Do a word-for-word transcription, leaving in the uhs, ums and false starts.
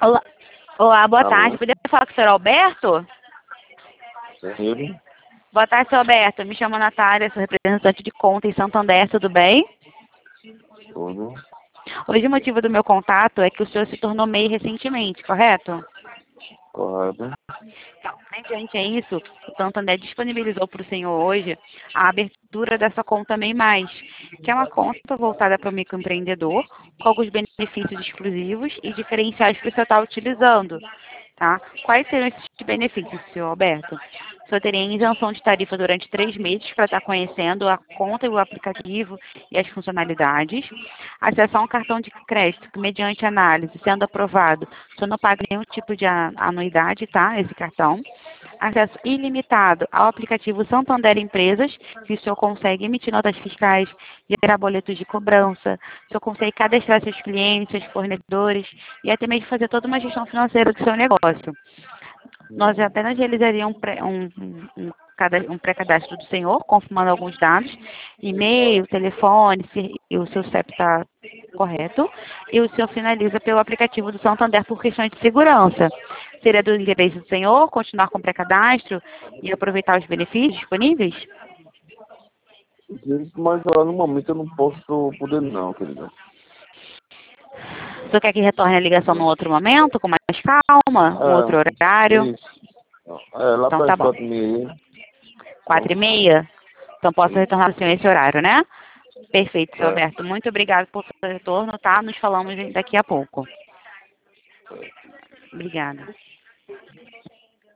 Olá, olá, boa tarde. Alô? Poderia falar com o senhor Alberto? Ele? Boa tarde, senhor Alberto. Me chamo Natália, sou representante de conta em Santander, tudo bem? Tudo? Hoje o motivo do meu contato é que o senhor se tornou MEI recentemente, correto? Correto? Então, mediante a isso, o Santander disponibilizou para o senhor hoje a abertura dessa conta MEI Mais, que é uma conta voltada para o microempreendedor, com alguns benefícios exclusivos e diferenciais que o senhor está utilizando. Tá? Quais seriam esses benefícios, senhor Alberto? O senhor teria isenção de tarifa durante três meses para estar conhecendo a conta e o aplicativo e as funcionalidades. Acesso a um cartão de crédito que, mediante análise, sendo aprovado, o senhor não paga nenhum tipo de anuidade, tá? Esse cartão. Acesso ilimitado ao aplicativo Santander Empresas, que o senhor consegue emitir notas fiscais, gerar boletos de cobrança, o senhor consegue cadastrar seus clientes, seus fornecedores e até mesmo fazer toda uma gestão financeira do seu negócio. Nós apenas realizaríamos um, pré- um, um, cada- um pré-cadastro do senhor, confirmando alguns dados, e-mail, telefone, se e o seu C E P está correto, e o senhor finaliza pelo aplicativo do Santander por questões de segurança. Seria do interesse do senhor continuar com o pré-cadastro e aproveitar os benefícios disponíveis? Isso, mas agora no momento eu não posso poder não, querida. O senhor quer que retorne a ligação num outro momento, com mais calma, um outro É, horário? isso. É, lá Então para tá as bom. quatro e meia aí. Quatro e Bom, meia? Então posso isso. retornar ao senhor esse horário, né? Perfeito, seu É. Alberto. Muito obrigado pelo seu retorno, tá? Nos falamos daqui a pouco. Obrigada.